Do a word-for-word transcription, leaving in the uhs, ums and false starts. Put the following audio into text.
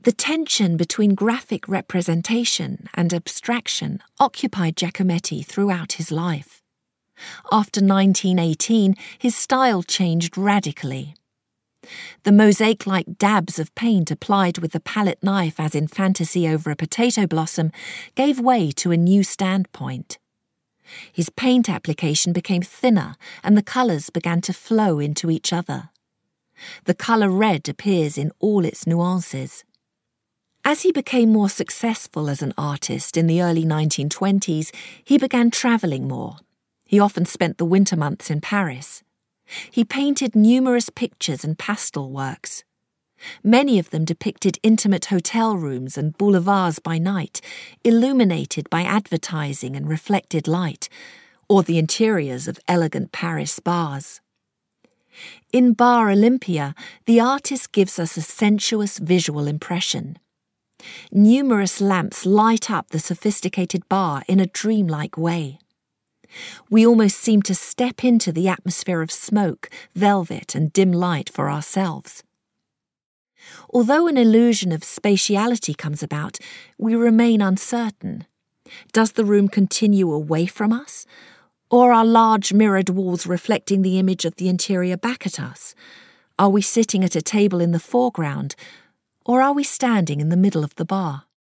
The tension between graphic representation and abstraction occupied Giacometti throughout his life. After nineteen eighteen, his style changed radically. The mosaic-like dabs of paint applied with the palette knife as in Fantasy Over a Potato Blossom gave way to a new standpoint. His paint application became thinner and the colours began to flow into each other. The colour red appears in all its nuances. As he became more successful as an artist in the early nineteen twenties, he began travelling more. He often spent the winter months in Paris. He painted numerous pictures and pastel works. Many of them depicted intimate hotel rooms and boulevards by night, illuminated by advertising and reflected light, or the interiors of elegant Paris bars. In Bar Olympia, the artist gives us a sensuous visual impression. Numerous lamps light up the sophisticated bar in a dreamlike way. We almost seem to step into the atmosphere of smoke, velvet, and dim light for ourselves. Although an illusion of spatiality comes about, we remain uncertain. Does the room continue away from us? Or are large mirrored walls reflecting the image of the interior back at us? Are we sitting at a table in the foreground? Or are we standing in the middle of the bar?